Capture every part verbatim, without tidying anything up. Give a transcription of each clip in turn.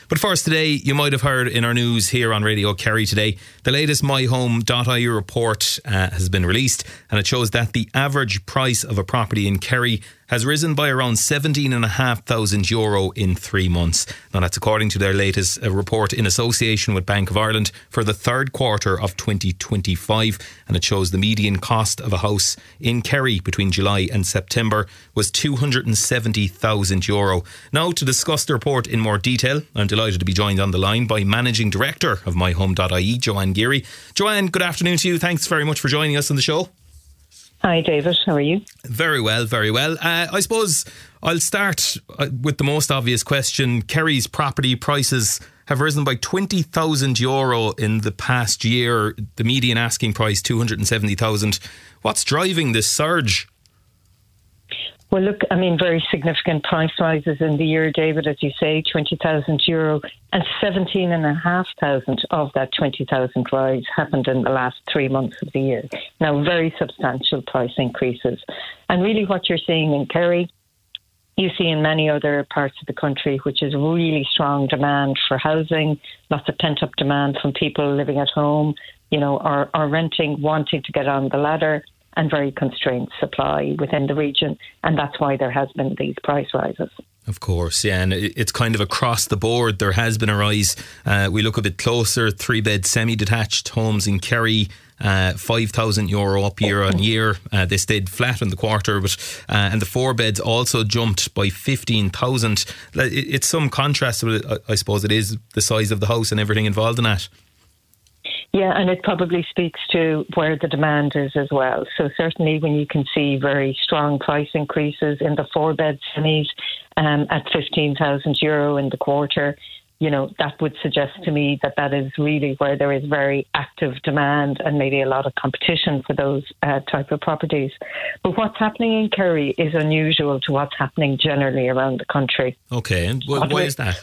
But first today, you might have heard in our news here on Radio Kerry today, the latest my home dot I E report uh, has been released, and it shows that the average price of a property in Kerry has risen by around seventeen and a half thousand euro in three months. Now that's according to their latest uh, report in association with Bank of Ireland for the third quarter of twenty twenty-five, and it shows the median cost of a house in Kerry between July and September was two hundred seventy thousand euro. Now, to discuss the report in more detail, I'm delighted to be joined on the line by Managing Director of my home dot I E, Joanne Geary. Joanne, good afternoon to you. Thanks very much for joining us on the show. Hi David, how are you? Very well, very well. Uh, I suppose I'll start with the most obvious question. Kerry's property prices have risen by twenty thousand euro in the past year. The median asking price two hundred seventy thousand. What's driving this surge? Well, look, I mean, very significant price rises in the year, David, as you say, twenty thousand euro, and seventeen and a half thousand of that twenty thousand rise happened in the last three months of the year. Now, very substantial price increases. And really what you're seeing in Kerry, you see in many other parts of the country, which is really strong demand for housing, lots of pent-up demand from people living at home, you know, or, or renting, wanting to get on the ladder, and very constrained supply within the region. And that's why there has been these price rises. Of course, yeah, and it's kind of across the board. There has been a rise. Uh, we look a bit closer, three-bed semi-detached homes in Kerry, uh, five thousand euro up year on year. Uh, they stayed flat in the quarter, but uh, and the four-beds also jumped by fifteen thousand. It's some contrast, I suppose it is, the size of the house and everything involved in that. Yeah, and it probably speaks to where the demand is as well. So certainly when you can see very strong price increases in the four-bed semis um, at fifteen thousand euro in the quarter, you know, that would suggest to me that that is really where there is very active demand and maybe a lot of competition for those uh, type of properties. But what's happening in Kerry is unusual to what's happening generally around the country. Okay, and why, why is that?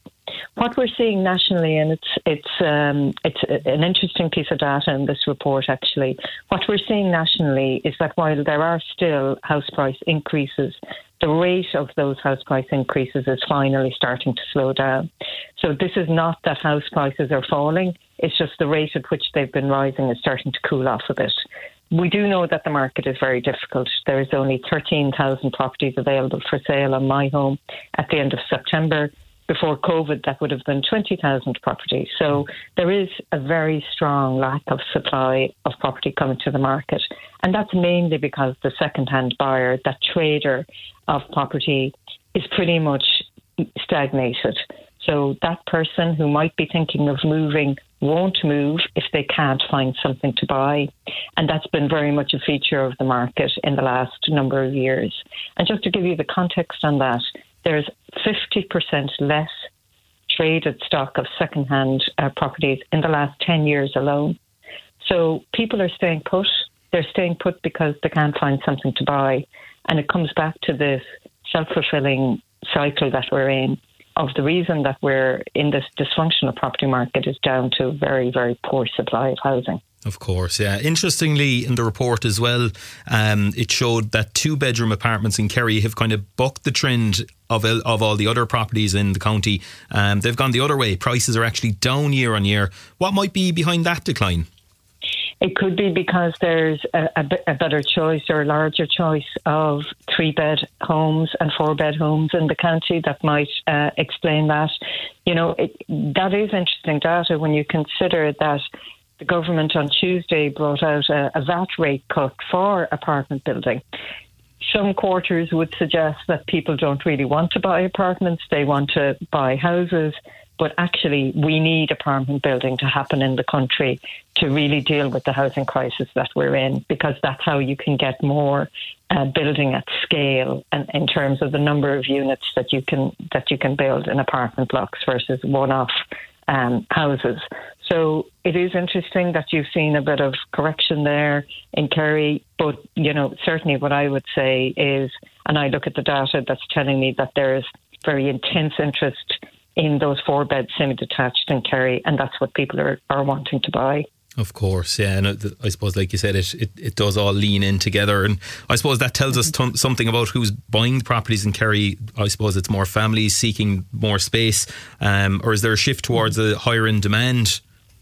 What we're seeing nationally, and it's it's um, it's an interesting piece of data in this report actually, what we're seeing nationally is that while there are still house price increases, the rate of those house price increases is finally starting to slow down. So this is not that house prices are falling, it's just the rate at which they've been rising is starting to cool off a bit. We do know that the market is very difficult. There is only thirteen thousand properties available for sale on My Home at the end of September. Before COVID, that would have been twenty thousand properties. So there is a very strong lack of supply of property coming to the market. And that's mainly because the second-hand buyer, that trader of property, is pretty much stagnated. So that person who might be thinking of moving won't move if they can't find something to buy. And that's been very much a feature of the market in the last number of years. And just to give you the context on that, there's fifty percent less traded stock of second-hand uh, properties in the last ten years alone. So people are staying put. They're staying put because they can't find something to buy. And it comes back to this self-fulfilling cycle that we're in, of the reason that we're in this dysfunctional property market is down to a very, very poor supply of housing. Of course, yeah. Interestingly, in the report as well, um, it showed that two-bedroom apartments in Kerry have kind of bucked the trend of of all the other properties in the county. Um, they've gone the other way. Prices are actually down year on year. What might be behind that decline? It could be because there's a, a, a better choice or a larger choice of three-bed homes and four-bed homes in the county that might uh, explain that. You know, it, that is interesting data when you consider that the government on Tuesday brought out a, a V A T rate cut for apartment building. Some quarters would suggest that people don't really want to buy apartments, they want to buy houses. But actually, we need apartment building to happen in the country to really deal with the housing crisis that we're in, because that's how you can get more uh, building at scale, and in terms of the number of units that you can that you can build in apartment blocks versus one-off um, houses. So it is interesting that you've seen a bit of correction there in Kerry, but you know certainly what I would say is, and I look at the data that's telling me that there is very intense interest in those four-bed semi-detached in Kerry, and that's what people are, are wanting to buy. Of course, yeah, and I suppose, like you said, it, it, it does all lean in together, and I suppose that tells us t- something about who's buying the properties in Kerry. I suppose it's more families seeking more space, um, or is there a shift towards a higher in demand?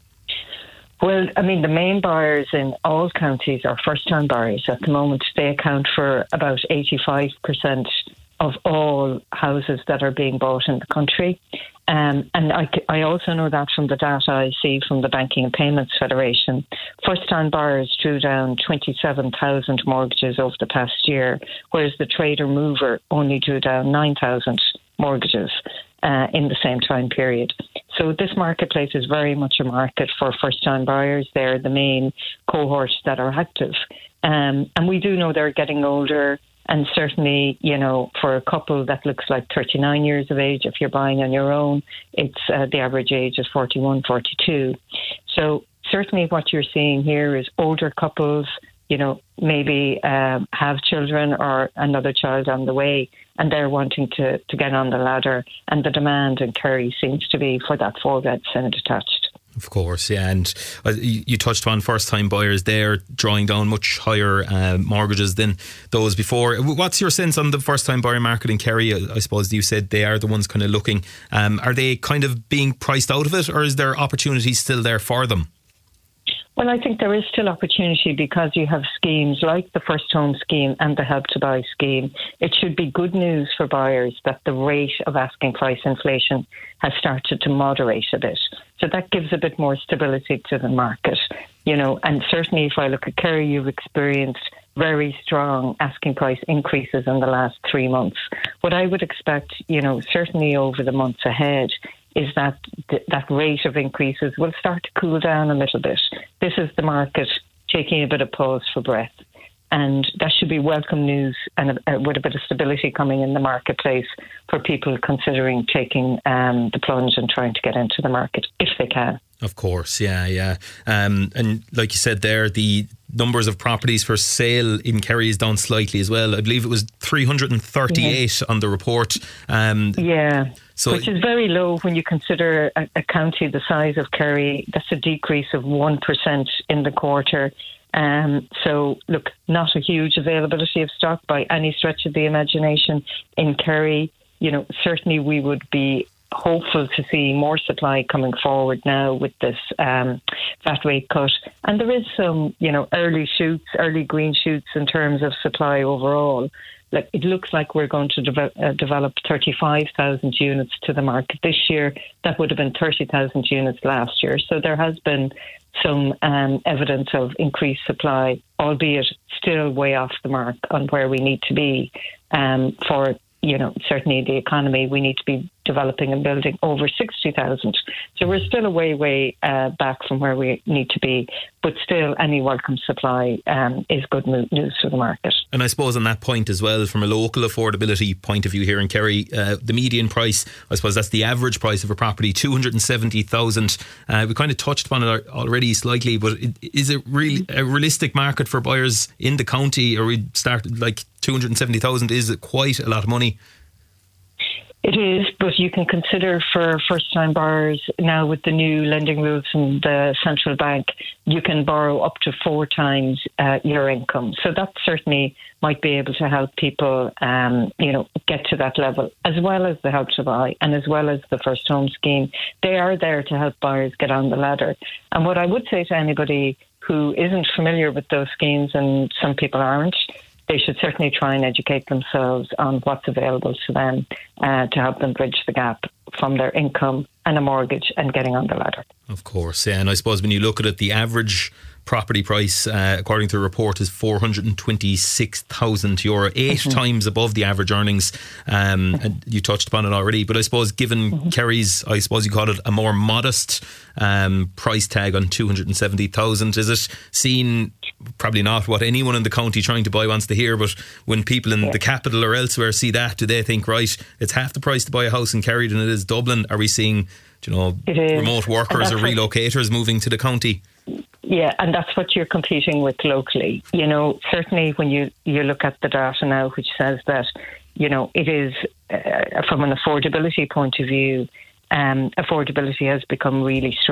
Well, I mean, the main buyers in all counties are first-time buyers at the moment. They account for about eighty-five percent of all houses that are being bought in the country. Um, and I, I also know that from the data I see from the Banking and Payments Federation. First-time buyers drew down twenty-seven thousand mortgages over the past year, whereas the trader mover only drew down nine thousand mortgages uh, in the same time period. So this marketplace is very much a market for first-time buyers. They're the main cohort that are active. Um, and we do know they're getting older. And certainly, you know, for a couple that looks like thirty-nine years of age, if you're buying on your own, it's uh, the average age is forty-one, forty-two. So certainly what you're seeing here is older couples, you know, maybe um, have children or another child on the way, and they're wanting to, to get on the ladder. And the demand in Kerry seems to be for that four-bed semi-detached. Of course, yeah, and uh, you, you touched on first-time buyers there drawing down much higher uh, mortgages than those before. What's your sense on the first-time buyer market in Kerry? I suppose you said they are the ones kind of looking. Um, are they kind of being priced out of it, or is there opportunity still there for them? Well, I think there is still opportunity because you have schemes like the First Home Scheme and the Help to Buy scheme. It should be good news for buyers that the rate of asking price inflation has started to moderate a bit. So that gives a bit more stability to the market, you know, and certainly if I look at Kerry, you've experienced very strong asking price increases in the last three months. What I would expect, you know, certainly over the months ahead is that th- that rate of increases will start to cool down a little bit. This is the market taking a bit of pause for breath. And that should be welcome news and uh, with a bit of stability coming in the marketplace for people considering taking um, the plunge and trying to get into the market if they can. Of course, yeah, yeah. Um, and like you said there, the numbers of properties for sale in Kerry is down slightly as well. I believe it was three hundred thirty-eight yeah. on the report. Um, yeah, so which is very low when you consider a, a county the size of Kerry. That's a decrease of one percent in the quarter. Um, so, look, not a huge availability of stock by any stretch of the imagination in Kerry. You know, certainly we would be hopeful to see more supply coming forward now with this um, V A T rate cut. And there is some, you know, early shoots, early green shoots in terms of supply overall. Like, it looks like we're going to de- uh, develop thirty-five thousand units to the market this year. That would have been thirty thousand units last year. So there has been some um, evidence of increased supply, albeit still way off the mark on where we need to be um, for, you know, certainly the economy. We need to be developing and building over sixty thousand. So we're still a way, way uh, back from where we need to be. But still, any welcome supply um, is good news for the market. And I suppose on that point as well, from a local affordability point of view here in Kerry, uh, the median price, I suppose that's the average price of a property, two hundred seventy thousand. Uh, we kind of touched upon it already slightly, but is it really a realistic market for buyers in the county? Or we start like two hundred seventy thousand is quite a lot of money? It is, but you can consider for first-time buyers now with the new lending rules from the central bank, you can borrow up to four times uh, your income. So that certainly might be able to help people, um, you know, get to that level, as well as the Help to Buy and as well as the First Home Scheme. They are there to help buyers get on the ladder. And what I would say to anybody who isn't familiar with those schemes, and some people aren't, they should certainly try and educate themselves on what's available to them uh, to help them bridge the gap from their income and a mortgage and getting on the ladder. Of course, yeah. And I suppose when you look at it, the average property price, uh, according to the report, is four hundred twenty-six thousand euro, eight mm-hmm. times above the average earnings. Um, mm-hmm. And you touched upon it already, but I suppose given mm-hmm. Kerry's, I suppose you call it a more modest um, price tag on two hundred seventy thousand, is it seen, probably not what anyone in the county trying to buy wants to hear, but when people in yeah. the capital or elsewhere see that, do they think, right, it's half the price to buy a house in Kerry than it is Dublin? Are we seeing, you know, remote workers or relocators moving to the county? Yeah, and that's what you're competing with locally. You know, certainly when you, you look at the data now, which says that, you know, it is, uh, from an affordability point of view, um, affordability has become really stretched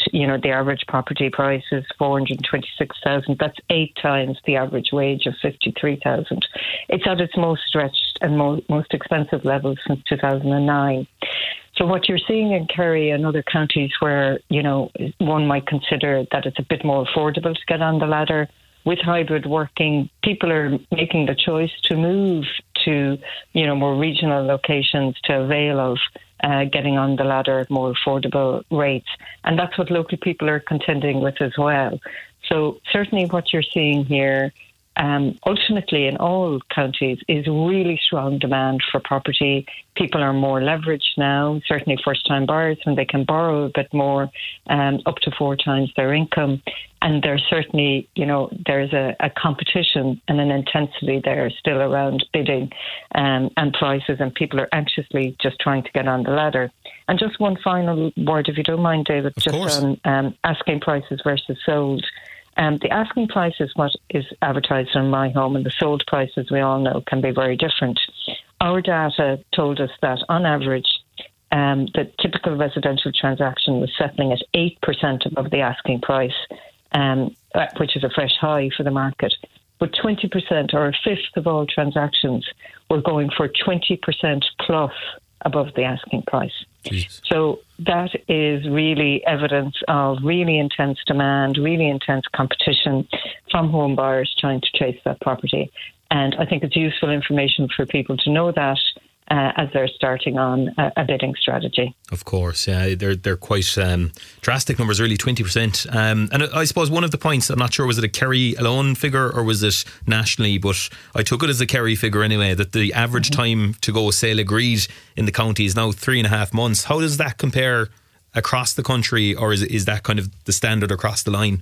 you know, the average property price is four hundred twenty-six thousand. That's eight times the average wage of fifty-three thousand. It's at its most stretched and mo- most expensive level since two thousand nine. So what you're seeing in Kerry and other counties where, you know, one might consider that it's a bit more affordable to get on the ladder, with hybrid working, people are making the choice to move to, you know, more regional locations to avail of uh, getting on the ladder at more affordable rates. And that's what local people are contending with as well. So certainly what you're seeing here, Um, ultimately in all counties, is really strong demand for property. People are more leveraged now, certainly first-time buyers, when they can borrow a bit more, um, up to four times their income. And there's certainly, you know, there's a, a competition and an intensity there still around bidding um, and prices, and people are anxiously just trying to get on the ladder. And just one final word, if you don't mind, David, of just course. on um, asking prices versus sold. Um, the asking price is what is advertised on My Home, and the sold price, as we all know, can be very different. Our data told us that, on average, um, the typical residential transaction was settling at eight percent above the asking price, um, which is a fresh high for the market. But twenty percent, or a fifth of all transactions, were going for twenty percent plus above the asking price. Jeez. So that is really evidence of really intense demand, really intense competition from home buyers trying to chase that property. And I think it's useful information for people to know that uh, as they're starting on a, a bidding strategy. Of course, yeah, they're they're quite um, drastic numbers, really, twenty percent. Um, and I suppose one of the points, I'm not sure, was it a Kerry alone figure or was it nationally, but I took it as a Kerry figure anyway, that the average mm-hmm. time to go sale agreed in the county is now three and a half months. How does that compare across the country, or is is that kind of the standard across the line?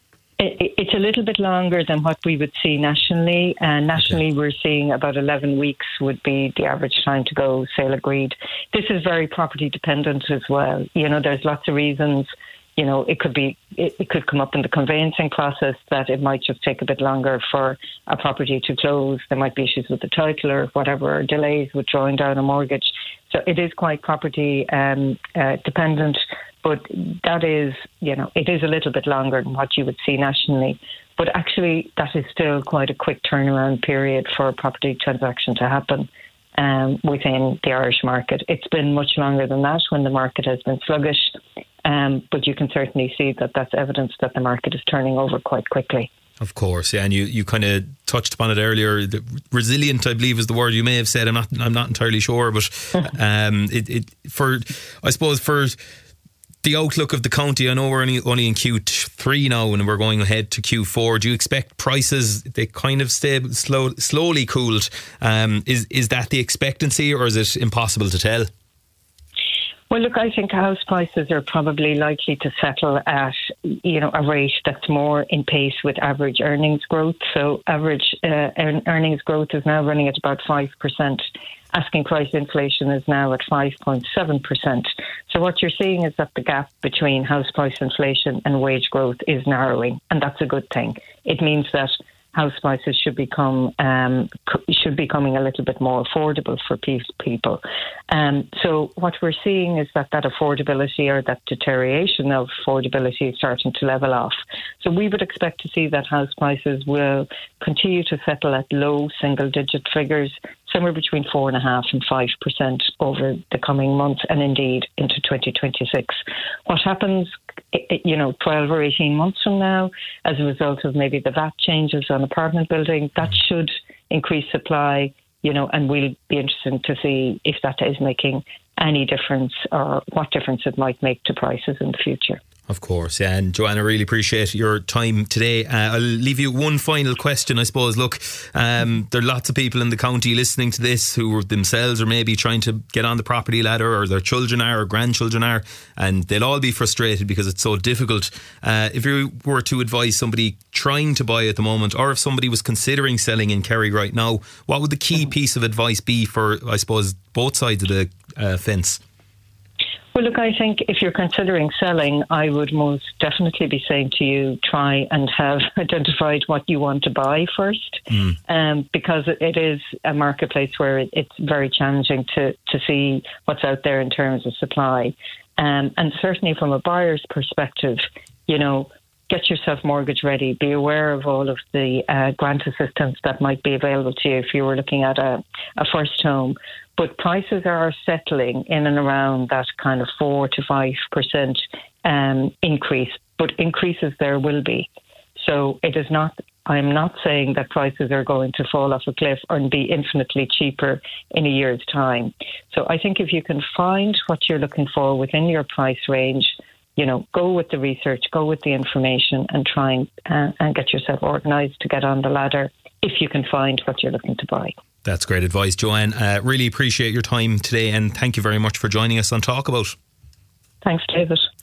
It's a little bit longer than what we would see nationally. Uh, nationally, okay. We're seeing about eleven weeks would be the average time to go sale agreed. This is very property dependent as well. You know, there's lots of reasons. You know, it could be, it, it could come up in the conveyancing process that it might just take a bit longer for a property to close. There might be issues with the title or whatever, or delays with drawing down a mortgage. So it is quite property um, uh, dependent. But that is, you know, it is a little bit longer than what you would see nationally. But actually, that is still quite a quick turnaround period for a property transaction to happen um, within the Irish market. It's been much longer than that when the market has been sluggish. Um, but you can certainly see that that's evidence that the market is turning over quite quickly. Of course, yeah, and you, you kind of touched upon it earlier. The resilient, I believe, is the word you may have said. I'm not I'm not entirely sure, but um, it, it for I suppose for the outlook of the county, I know we're only, only in Q three now and we're going ahead to Q four. Do you expect prices, they kind of stay slow, slowly cooled? Um, is is that the expectancy, or is it impossible to tell? Well, look, I think house prices are probably likely to settle at, you know, a rate that's more in pace with average earnings growth. So average uh, earnings growth is now running at about five percent. Asking price inflation is now at five point seven percent. So what you're seeing is that the gap between house price inflation and wage growth is narrowing, and that's a good thing. It means that house prices should become um, should be becoming a little bit more affordable for people. Um, so what we're seeing is that that affordability, or that deterioration of affordability, is starting to level off. So we would expect to see that house prices will continue to settle at low single-digit figures, somewhere between four and a half and five percent over the coming months, and indeed into twenty twenty-six. What happens, you know, twelve or eighteen months from now, as a result of maybe the V A T changes on apartment building, that should increase supply, you know, and we'll be interested to see if that is making any difference, or what difference it might make to prices in the future. Of course, yeah. And Joanna, really appreciate your time today. Uh, I'll leave you one final question, I suppose. Look, um, there are lots of people in the county listening to this who themselves are maybe trying to get on the property ladder, or their children are, or grandchildren are, and they'll all be frustrated because it's so difficult. Uh, if you were to advise somebody trying to buy at the moment, or if somebody was considering selling in Kerry right now, what would the key piece of advice be for, I suppose, both sides of the uh, fence? Well, look, I think if you're considering selling, I would most definitely be saying to you, try and have identified what you want to buy first, mm. um, because it is a marketplace where it, it's very challenging to, to see what's out there in terms of supply. Um, and certainly from a buyer's perspective, you know, get yourself mortgage ready. Be aware of all of the uh, grant assistance that might be available to you if you were looking at a, a first home. But prices are settling in and around that kind of four to five percent um, increase. But increases there will be. So it is not. I'm not saying that prices are going to fall off a cliff and be infinitely cheaper in a year's time. So I think if you can find what you're looking for within your price range, you know, go with the research, go with the information, and try and, uh, and get yourself organised to get on the ladder if you can find what you're looking to buy. That's great advice, Joanne. Uh, really appreciate your time today, and thank you very much for joining us on Talk About. Thanks, David.